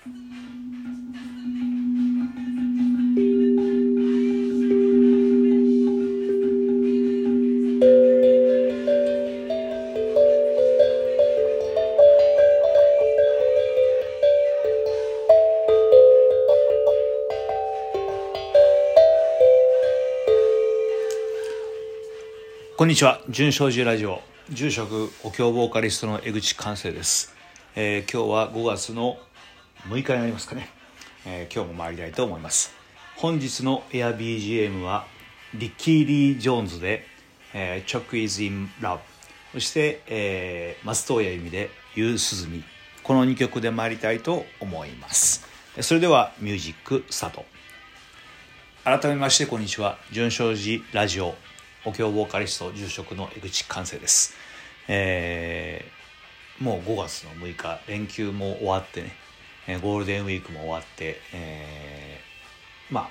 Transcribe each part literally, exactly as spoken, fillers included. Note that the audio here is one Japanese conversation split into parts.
こんにちは。純正寺ラジオ住職お経ボーカリストの江口寛生です、えー、今日はごがつのむいかになりますかね、えー、今日も参りたいと思います。本日のエア ビージーエム はリッキー・リー・ジョーンズで、えー、Chuck is in Love、 そして、えー、松任谷由実で夕涼み、このにきょくで参りたいと思います。それではミュージックスタート。改めましてこんにちは。純正寺ラジオお経ボーカリスト住職の江口寛生です、えー、もうごがつのむいか、連休も終わってね、ゴールデンウィークも終わって、えー、まあ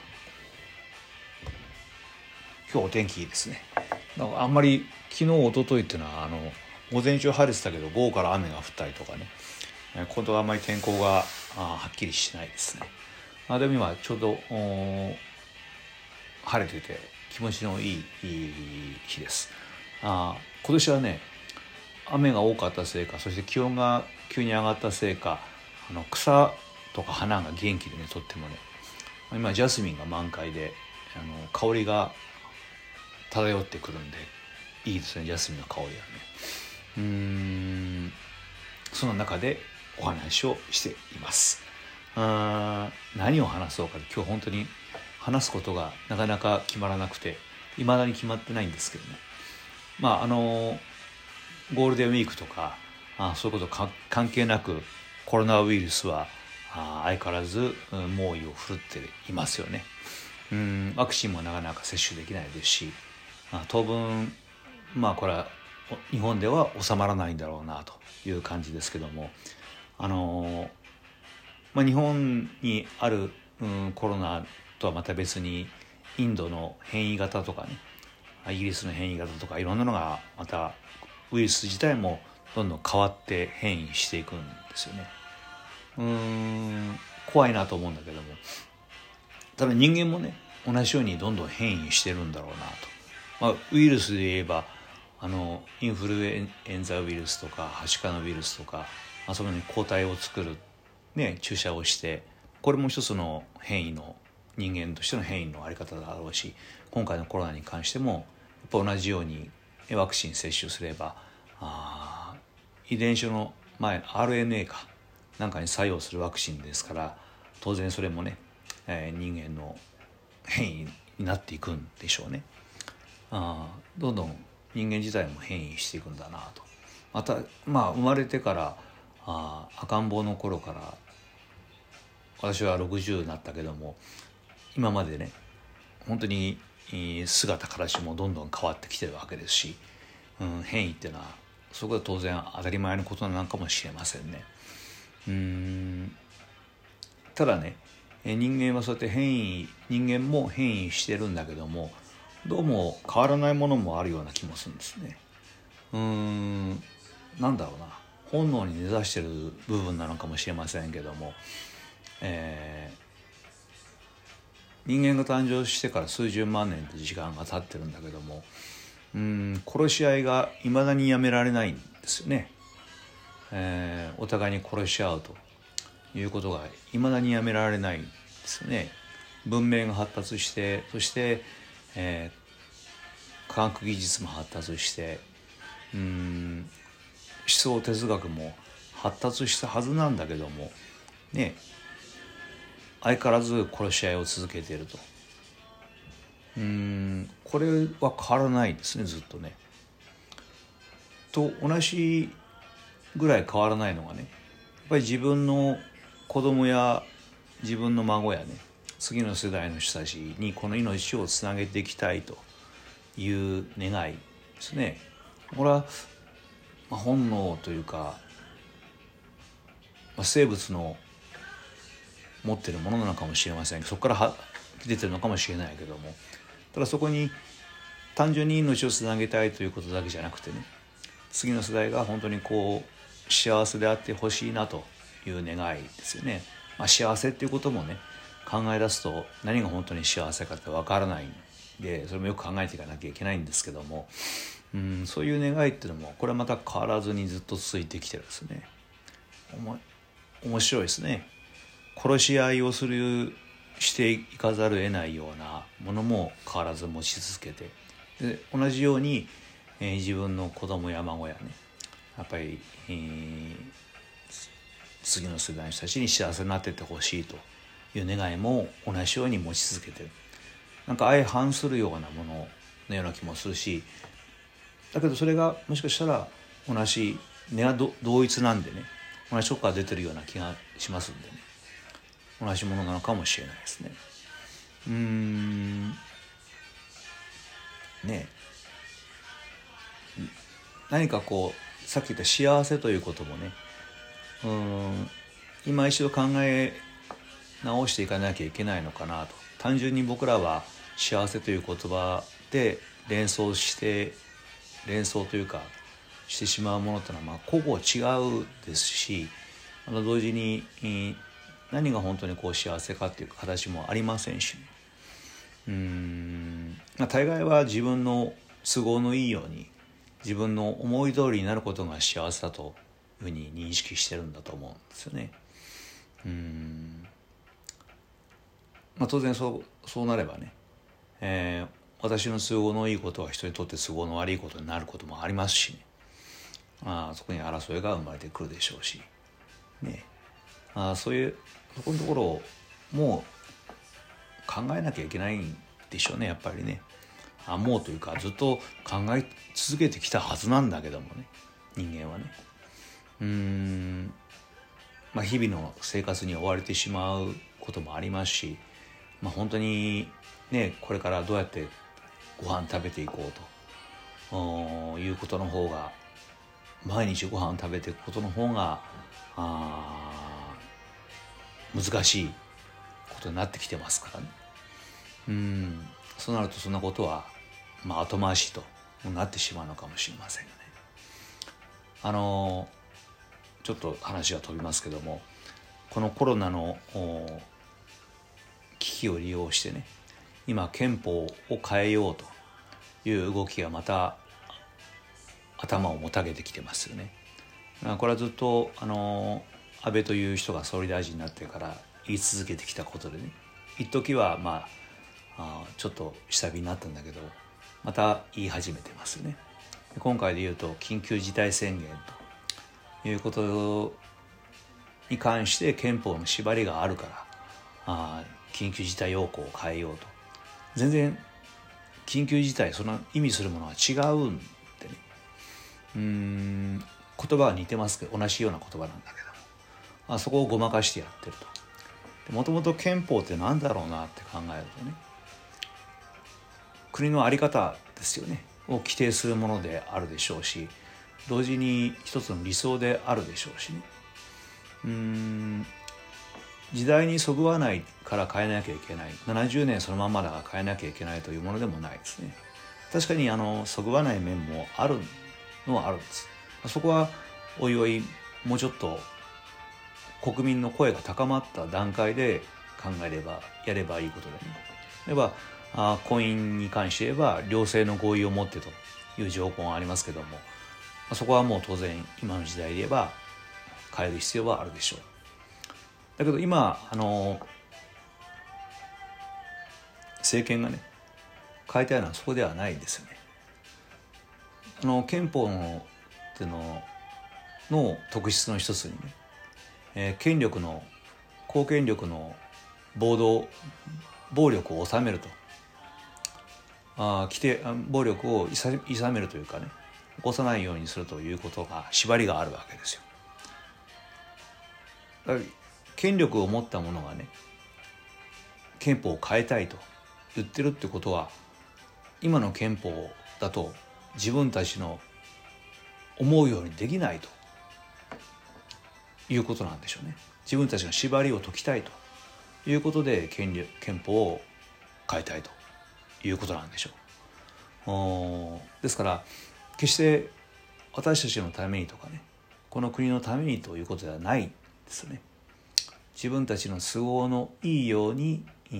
今日お天気いいですね。なんかあんまり昨日一昨日っていうのはあの午前中晴れてたけど午後から雨が降ったりとかね、今度はあんまり天候がはっきりしないですね。あでも今ちょうど晴れてて気持ちのいい、いい日です。あ今年はね雨が多かったせいか、そして気温が急に上がったせいか、あの草とか花が元気でね、とってもね、今ジャスミンが満開であの香りが漂ってくるんでいいですね、ジャスミンの香りがね。うーんその中でお話をしています。あ何を話そうか、今日本当に話すことがなかなか決まらなくて、いまだに決まってないんですけどね。まああのゴールデンウィークとかあそういうことか関係なくコロナウイルスはあ相変わらず猛威を振るっていますよね。うんワクチンもなかなか接種できないですし、あ当分まあこれは日本では収まらないんだろうなという感じですけども、あの、まあ、日本にある、うん、コロナとはまた別にインドの変異型とかね、イギリスの変異型とかいろんなのがまたウイルス自体もどんどん変わって変異していくんですよね。うーん怖いなと思うんだけども、ただ人間もね同じようにどんどん変異してるんだろうなと。まあ、ウイルスで言えばあのインフルエンザウイルスとかはしかのウイルスとか、まあ、そのように抗体を作る、ね、注射をして、これも一つの変異の人間としての変異のあり方だろうし、今回のコロナに関してもやっぱ同じようにワクチン接種すればあ遺伝子の前 アールエヌエー かなんかに作用するワクチンですから、当然それもね、えー、人間の変異になっていくんでしょうね。あどんどん人間自体も変異していくんだなと。またまあ生まれてからあ赤ん坊の頃から、私はろくじゅうになったけども今までね本当に姿形もどんどん変わってきてるわけですし、うん、変異っていうのはそこは当然当たり前のことなのかもしれませんね。うーんただね人間はそうやって変異人間も変異してるんだけども、どうも変わらないものもあるような気もするんですね。うーんなんだろうな、本能に根ざしてる部分なのかもしれませんけども、えー、人間が誕生してから数十万年って時間が経ってるんだけども、うーん殺し合いがいまだにやめられないんですよね。えー、お互いに殺し合うということがいまだにやめられないんですよね。文明が発達して、そして、えー、科学技術も発達して、うーん思想哲学も発達したはずなんだけどもね、相変わらず殺し合いを続けていると。うーんこれは変わらないですね、ずっとね。と同じぐらい変わらないのがね、やっぱり自分の子供や自分の孫やね、次の世代の人たちにこの命をつなげていきたいという願いですね。これは、まあ、本能というか、まあ、生物の持ってるものなのかもしれませんけど、そこからは出てるのかもしれないけども、ただそこに単純に命をつなげたいということだけじゃなくてね、次の世代が本当にこう幸せであってほしいなという願いですよね。 まあ、幸せっていうこともね考え出すと何が本当に幸せかってわからないんで、それもよく考えていかなきゃいけないんですけども、うん、そういう願いっていうのもこれはまた変わらずにずっと続いてきてるんですね。おも面白いですね。殺し合いをするしていかざるを得ないようなものも変わらず持ち続けて、で同じように、えー、自分の子供や孫やねやっぱり、えー、次の世代の人たちに幸せになっていってほしいという願いも同じように持ち続けてる。なんか相反するようなもののような気もするし、だけどそれがもしかしたら同じ根は同一なんでね、同じとこから出てるような気がしますんでね、同じものなのかもしれないですね。うーんね何かこうさっき言った幸せということもね、うーん今一度考え直していかなきゃいけないのかなと。単純に僕らは幸せという言葉で連想して連想というかしてしまうものというのはまあ個々違うですし、あの同時に何が本当にこう幸せかっていう形もありませんし、ね、うーん、まあ、大概は自分の都合のいいように自分の思い通りになることが幸せだというふうに認識してるんだと思うんですよね。うーん、まあ、当然そうそうなればね、えー、私の都合のいいことは人にとって都合の悪いことになることもありますしね、あそこに争いが生まれてくるでしょうし、ね、あそういうそこのところをもう考えなきゃいけないんでしょうね、やっぱりね。あもうというかずっと考え続けてきたはずなんだけどもね、人間はね。うーんまあ日々の生活に追われてしまうこともありますし、まあ本当にねこれからどうやってご飯食べていこうということの方が、毎日ご飯食べていくことの方があ難しいことになってきてますからね。うんそうなるとそんなことは、まあ、後回しとなってしまうのかもしれませんよね。あのちょっと話が飛びますけども、このコロナの危機を利用してね、今憲法を変えようという動きがまた頭をもたげてきてますよね。これはずっとあの安倍という人が総理大臣になってから言い続けてきたことでね、一時はまああちょっと下火になったんだけどまた言い始めてますね。今回で言うと緊急事態宣言ということに関して憲法の縛りがあるからあ緊急事態要項を変えようと。全然緊急事態その意味するものは違うんでね、うーん言葉は似てますけど同じような言葉なんだけどあそこをごまかしてやってると。もともと憲法って何だろうなって考えるとね、国の在り方ですよねを規定するものであるでしょうし、同時に一つの理想であるでしょうしね。うーん時代にそぐわないから変えなきゃいけない、ななじゅうねんそのままだから変えなきゃいけないというものでもないですね。確かにあのそぐわない面もあるのはあるんです。そこはおいおいもうちょっと国民の声が高まった段階で考えればやればいいことでね。例えばあ婚姻に関して言えば両性の合意を持ってという条項がありますけども、そこはもう当然今の時代で言えば変える必要はあるでしょう。だけど今あの政権がね変えたいのはそこではないんですよね。あの憲法のっていうのの特質の一つにね、えー、権力の公権力の暴動暴力を収めるとあ規定暴力をいさめるというかね起こさないようにするということが縛りがあるわけですよ。だから権力を持った者がね憲法を変えたいと言ってるってことは今の憲法だと自分たちの思うようにできないということなんでしょうね。自分たちの縛りを解きたいということで権利憲法を変えたいということなんでしょう。ですから決して私たちのためにとかねこの国のためにということではないですよね。 自分たちの都合のいいように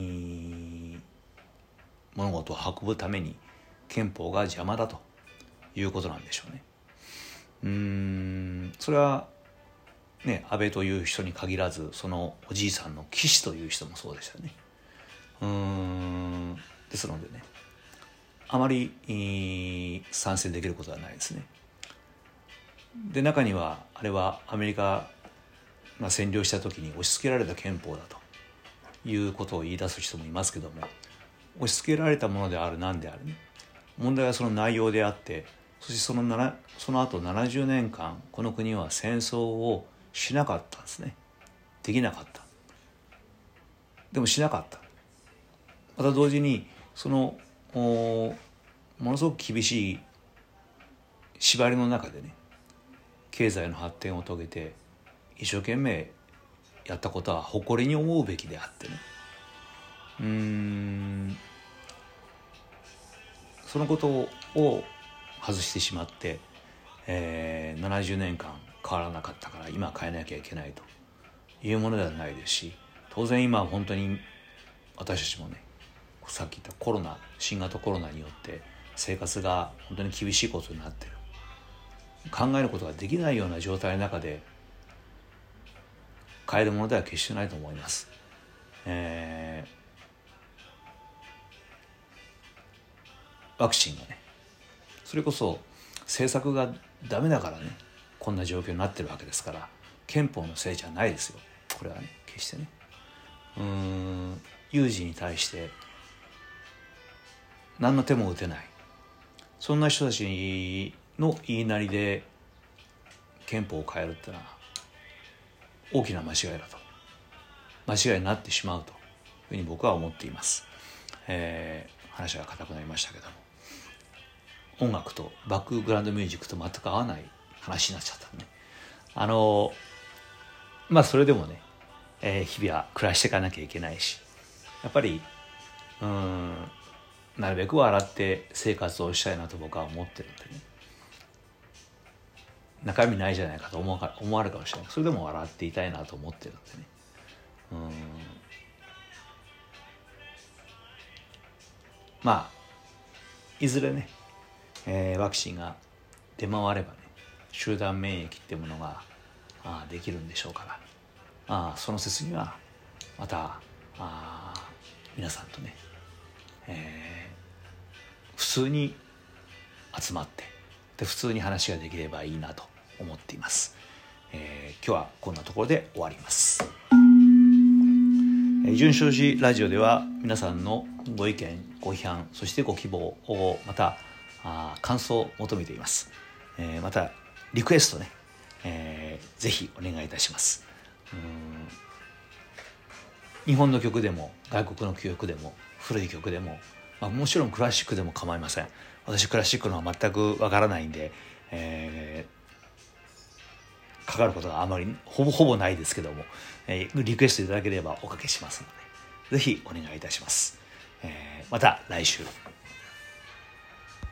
物事を運ぶために憲法が邪魔だということなんでしょうね。うーんそれはね、安倍という人に限らず、そのおじいさんの岸という人もそうでしたね。うーんですのでね、あまり賛成できることはないですね。で、中にはあれはアメリカが占領した時に押し付けられた憲法だということを言い出す人もいますけども、押し付けられたものであるなんであるね、問題はその内容であって、そしてそのななその後ななじゅうねんかんこの国は戦争をしなかったんですね。できなかった。でもしなかった。また同時にそのものすごく厳しい縛りの中でね、経済の発展を遂げて一生懸命やったことは誇りに思うべきであってね、うーんそのことを外してしまって、えー、ななじゅうねんかん変わらなかったから今変えなきゃいけないというものではないですし、当然今本当に私たちもね、さっき言ったコロナ新型コロナによって生活が本当に厳しいことになっている、考えることができないような状態の中で変えるものでは決してないと思います。えー、ワクチンがね、それこそ政策がダメだからねこんな状況になってるわけですから、憲法のせいじゃないですよこれはね、決してね。うーん有事に対して何の手も打てない、そんな人たちの言いなりで憲法を変えるってのは大きな間違いだと、間違いになってしまうというふうに僕は思っています。えー、話が硬くなりましたけども、音楽とバックグラウンドミュージックと全く合わない話になっちゃったね。あのまあそれでもね、えー、日々は暮らしていかなきゃいけないし、やっぱりうーんなるべく笑って生活をしたいなと僕は思ってるんでね、中身ないじゃないかと思わ、思われるかもしれない。それでも笑っていたいなと思ってるんでね、うーんまあいずれね、えー、ワクチンが出回ればね、集団免疫っていうものがあできるんでしょうから、あその説にはまたあ皆さんとね、えー、普通に集まってで普通に話ができればいいなと思っています。えー、今日はこんなところで終わります。えー、純正寺ラジオでは皆さんのご意見ご批判そしてご希望をまたあ感想を求めています。えー、またリクエストね、えー、ぜひお願いいたします。うーん日本の曲でも外国の曲でも古い曲でも、まあ、もちろんクラシックでも構いません。私クラシックのは全くわからないんで、えー、かかることがあまりほぼほぼないですけども、えー、リクエストいただければおかけしますのでぜひお願いいたします。えー、また来週。